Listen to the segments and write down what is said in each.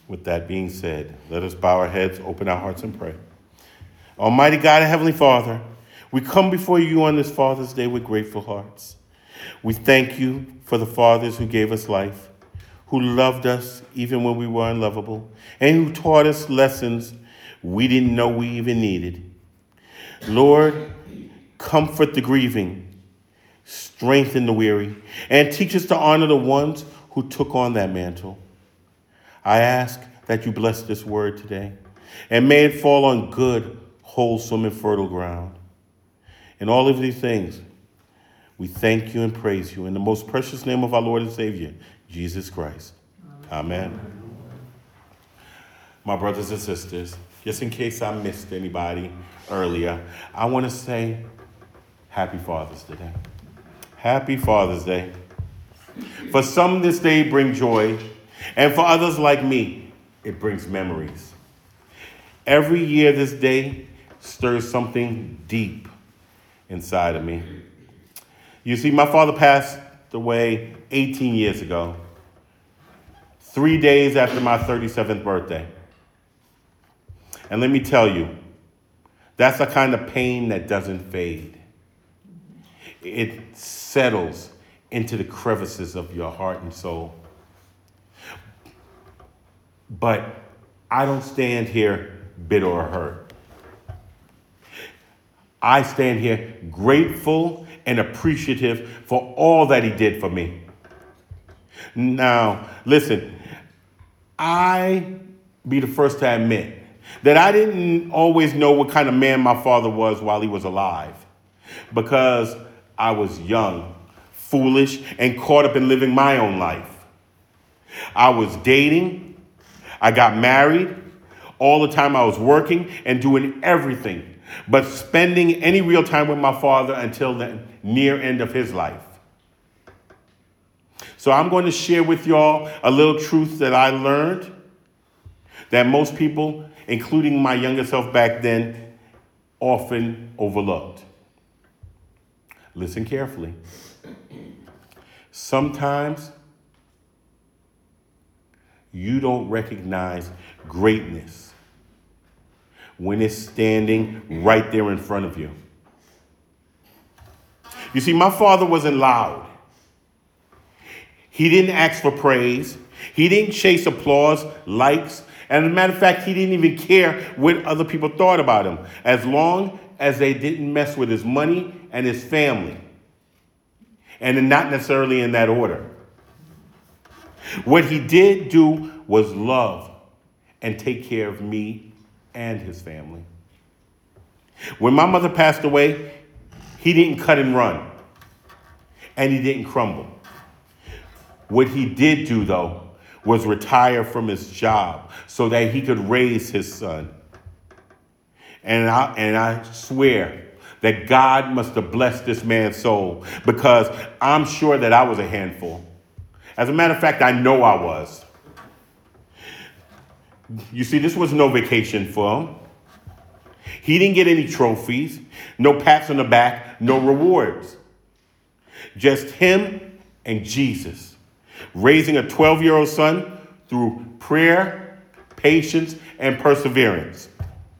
With that being said, let us bow our heads, open our hearts, and pray. Almighty God and Heavenly Father, we come before you on this Father's Day with grateful hearts. We thank you for the fathers who gave us life, who loved us even when we were unlovable, and who taught us lessons we didn't know we even needed. Lord, comfort the grieving, strengthen the weary, and teach us to honor the ones who took on that mantle. I ask that you bless this word today, and may it fall on good, wholesome, and fertile ground. In all of these things, we thank you and praise you in the most precious name of our Lord and Savior, Jesus Christ. Amen. My brothers and sisters, just in case I missed anybody earlier, I want to say Happy Father's Day. Happy Father's Day. For some, this day brings joy, and for others like me, it brings memories. Every year this day stirs something deep inside of me. You see, my father passed away 18 years ago, 3 days after my 37th birthday. And let me tell you, that's a kind of pain that doesn't fade. It settles into the crevices of your heart and soul. But I don't stand here bitter or hurt. I stand here grateful and appreciative for all that he did for me. Now, listen, I be the first to admit that I didn't always know what kind of man my father was while he was alive, because I was young, foolish, and caught up in living my own life. I was dating. I got married. All the time I was working and doing everything but spending any real time with my father until the near end of his life. So I'm going to share with y'all a little truth that I learned that most people, including my younger self back then, often overlooked. Listen carefully. Sometimes you don't recognize greatness when it's standing right there in front of you. You see, my father wasn't loud. He didn't ask for praise. He didn't chase applause, likes. And as a matter of fact, he didn't even care what other people thought about him, as long as they didn't mess with his money and his family. And not necessarily in that order. What he did do was love and take care of me and his family. When my mother passed away, he didn't cut and run, and he didn't crumble. What he did do, though, was retire from his job so that he could raise his son. And I swear that God must have blessed this man's soul, because I'm sure that I was a handful. As a matter of fact, I know I was. You see, this was no vacation for him. He didn't get any trophies, no pats on the back, no rewards. Just him and Jesus, raising a 12-year-old son through prayer, patience, and perseverance.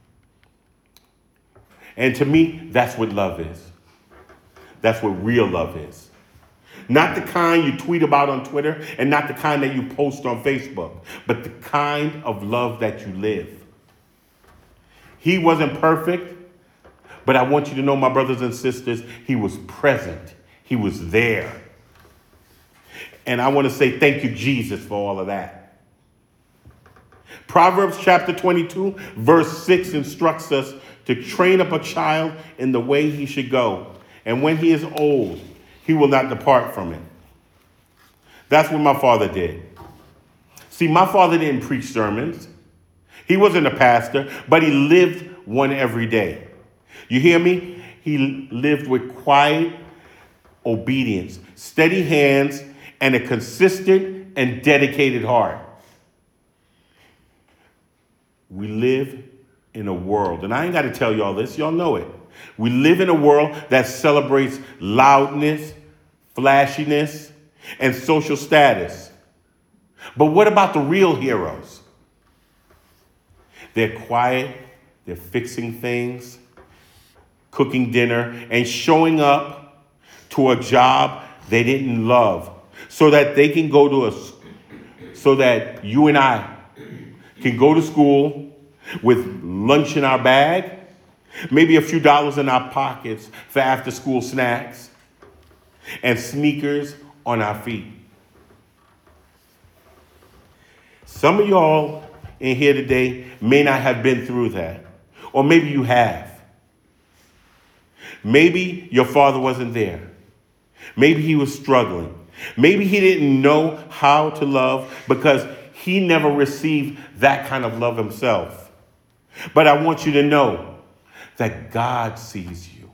And to me, that's what love is. That's what real love is. Not the kind you tweet about on Twitter, and not the kind that you post on Facebook, but the kind of love that you live. He wasn't perfect, but I want you to know, my brothers and sisters, he was present. He was there. And I want to say thank you, Jesus, for all of that. Proverbs chapter 22, verse 6 instructs us to train up a child in the way he should go. And when he is old, he will not depart from it. That's what my father did. See, my father didn't preach sermons. He wasn't a pastor, but he lived one every day. You hear me? He lived with quiet obedience, steady hands, and a consistent and dedicated heart. We live in a world, and I ain't got to tell y'all this, y'all know it. We live in a world that celebrates loudness, flashiness, and social status. But what about the real heroes? They're quiet, they're fixing things, cooking dinner, and showing up to a job they didn't love so that they can go to so that you and I can go to school with lunch in our bag, maybe a few dollars in our pockets for after school snacks, and sneakers on our feet. Some of y'all in here today may not have been through that, or maybe you have. Maybe your father wasn't there. Maybe he was struggling. Maybe he didn't know how to love because he never received that kind of love himself. But I want you to know that God sees you,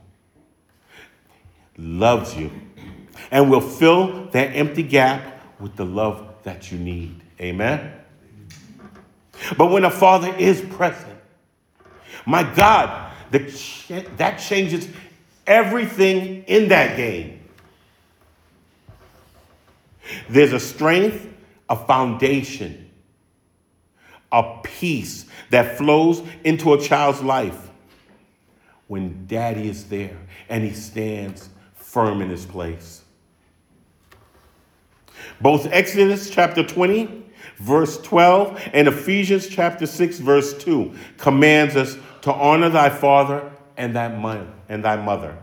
loves you, and will fill that empty gap with the love that you need. Amen? But when a father is present, my God, that changes everything in that game. There's a strength, a foundation, a peace that flows into a child's life when daddy is there and he stands firm in his place. Both Exodus chapter 20, verse 12, and Ephesians chapter 6, verse 2 commands us to honor thy father and thy mother.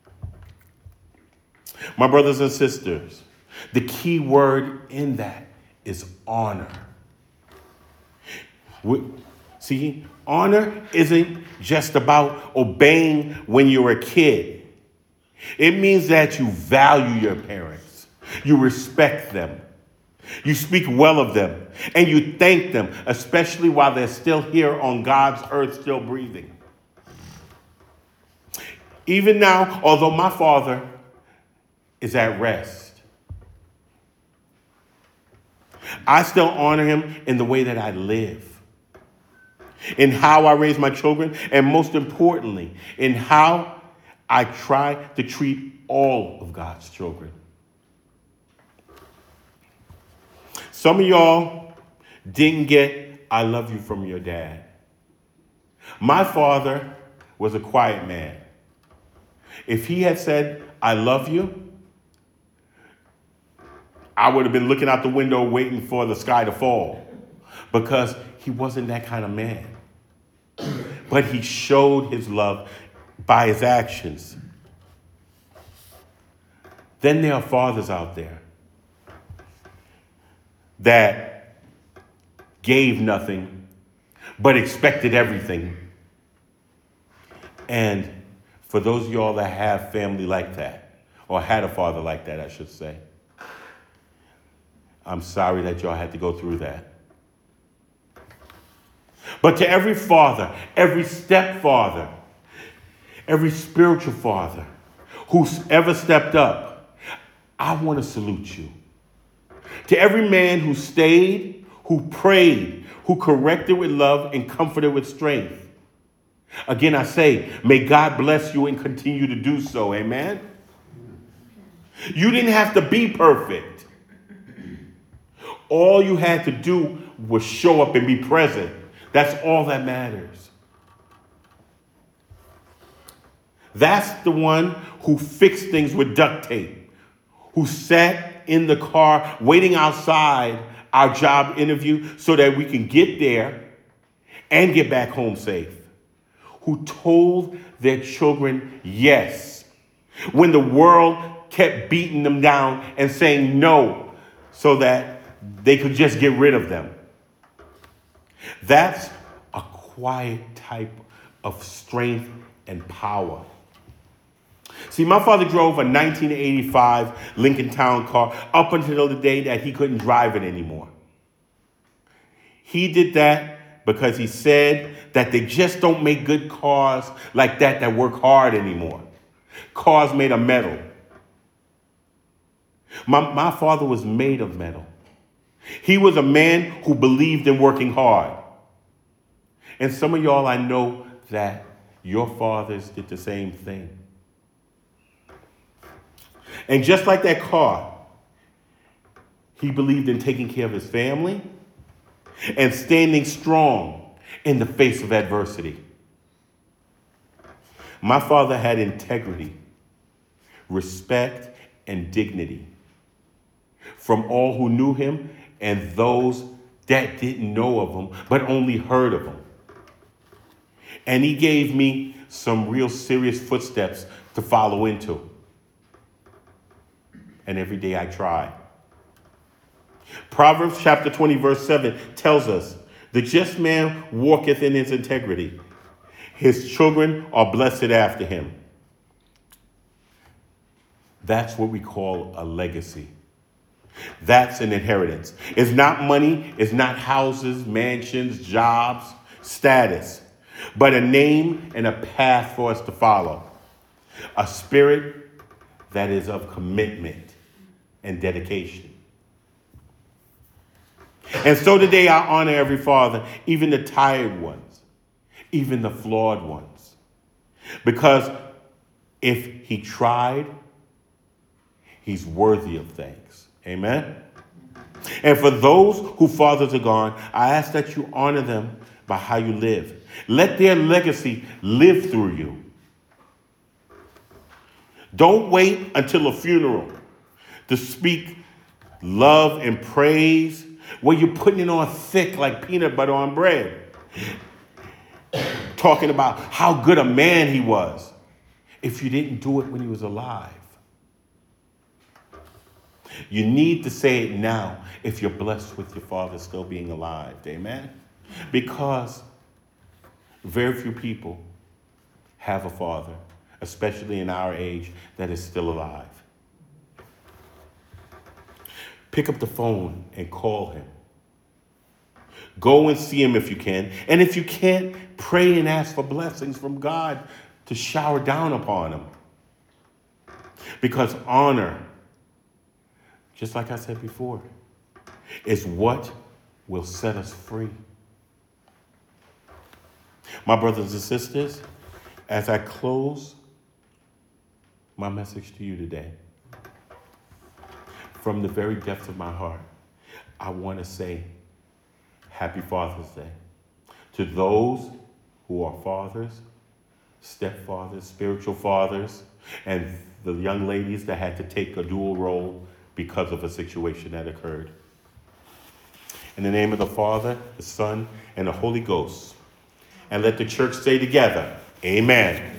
My brothers and sisters, the key word in that is honor. See, honor isn't just about obeying when you're a kid. It means that you value your parents. You respect them. You speak well of them. And you thank them, especially while they're still here on God's earth, still breathing. Even now, although my father is at rest, I still honor him in the way that I live, in how I raise my children, and most importantly, in how I try to treat all of God's children. Some of y'all didn't get I love you from your dad. My father was a quiet man. If he had said, I love you, I would have been looking out the window waiting for the sky to fall because he wasn't that kind of man. But he showed his love by his actions. Then there are fathers out there that gave nothing but expected everything. And for those of y'all that have family like that, or had a father like that, I should say, I'm sorry that y'all had to go through that. But to every father, every stepfather, every spiritual father who's ever stepped up, I want to salute you. To every man who stayed, who prayed, who corrected with love and comforted with strength. Again, I say, may God bless you and continue to do so. Amen? You didn't have to be perfect. All you had to do was show up and be present. That's all that matters. That's the one who fixed things with duct tape, who sat in the car waiting outside our job interview so that we can get there and get back home safe, who told their children yes when the world kept beating them down and saying no so that they could just get rid of them. That's a quiet type of strength and power. See, my father drove a 1985 Lincoln Town car up until the day that he couldn't drive it anymore. He did that because he said that they just don't make good cars like that work hard anymore. Cars made of metal. My father was made of metal. He was a man who believed in working hard. And some of y'all, I know that your fathers did the same thing. And just like that car, he believed in taking care of his family and standing strong in the face of adversity. My father had integrity, respect, and dignity from all who knew him and those that didn't know of him, but only heard of him. And he gave me some real serious footsteps to follow into. And every day I try. Proverbs chapter 20, verse 7 tells us, the just man walketh in his integrity. His children are blessed after him. That's what we call a legacy. That's an inheritance. It's not money. It's not houses, mansions, jobs, status, but a name and a path for us to follow. A spirit that is of commitment and dedication. And so today I honor every father, even the tired ones, even the flawed ones. Because if he tried, he's worthy of thanks. Amen? And for those whose fathers are gone, I ask that you honor them by how you live. Let their legacy live through you. Don't wait until a funeral to speak love and praise where you're putting it on thick like peanut butter on bread. Talking about how good a man he was if you didn't do it when he was alive. You need to say it now if you're blessed with your father still being alive. Amen? Because very few people have a father, especially in our age, that is still alive. Pick up the phone and call him. Go and see him if you can. And if you can't, pray and ask for blessings from God to shower down upon him. Because honor, just like I said before, is what will set us free. My brothers and sisters, as I close my message to you today, from the very depths of my heart, I want to say Happy Father's Day to those who are fathers, stepfathers, spiritual fathers, and the young ladies that had to take a dual role because of a situation that occurred. In the name of the Father, the Son, and the Holy Ghost. And let the church say together, amen.